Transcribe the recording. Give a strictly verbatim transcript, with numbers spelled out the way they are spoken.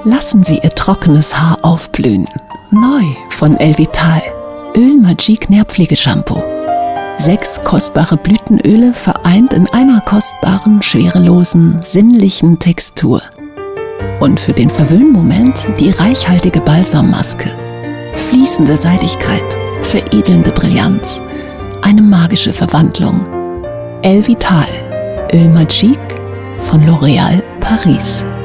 Lassen Sie Ihr trockenes Haar aufblühen. Neu von Elvital. Öl Magique Nährpflegeshampoo. Sechs kostbare Blütenöle vereint in einer kostbaren, schwerelosen, sinnlichen Textur. Und für den Verwöhnmoment die reichhaltige Balsammaske. Fließende Seidigkeit, veredelnde Brillanz, eine magische Verwandlung. Elvital. Öl Magique von L'Oréal Paris.